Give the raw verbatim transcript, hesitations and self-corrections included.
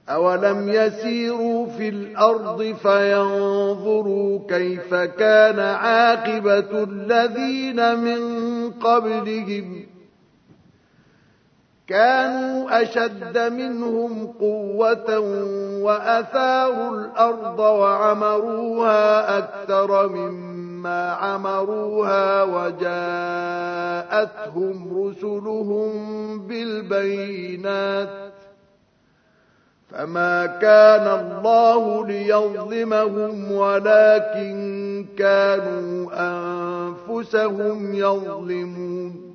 أولم يسيروا في الأرض فينظروا كيف كان عاقبة الذين من قبلهم كانوا أشد منهم قوة وأثاروا الأرض وعمروها أكثر مما عمروها وجاءتهم رسلهم بالبينات فما كان الله ليظلمهم ولكن كانوا أنفسهم يظلمون